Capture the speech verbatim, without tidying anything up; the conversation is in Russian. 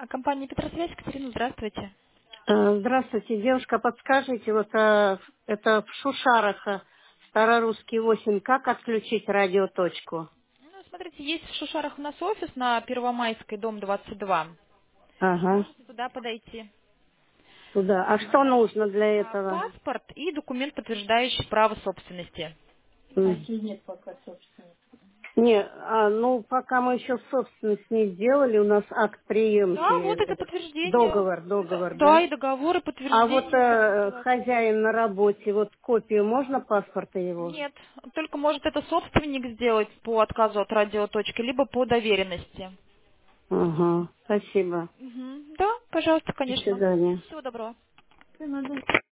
А компания Петросвязь, Екатерина, здравствуйте. Э, Здравствуйте, девушка, подскажите, вот э, это в Шушарах, э, Старорусский восемь, как отключить радиоточку? Ну, смотрите, есть в Шушарах у нас офис на Первомайской, дом двадцать два. Ага, Можете туда подойти. туда. А что нужно для А, этого? паспорт и документ, подтверждающий право собственности. М. Не, а, ну, пока мы еще собственность не сделали, у нас акт приемки, Да, вот это этот, подтверждение. договор, договор, Да, да? и договор, и А вот подтверждение всех э, операций. хозяин на работе, вот копию можно паспорта его? Нет, только может это собственник сделать по отказу от радиоточки, либо по доверенности. Ага, спасибо. Мгм. Да, пожалуйста, До конечно. свидания. Всего доброго.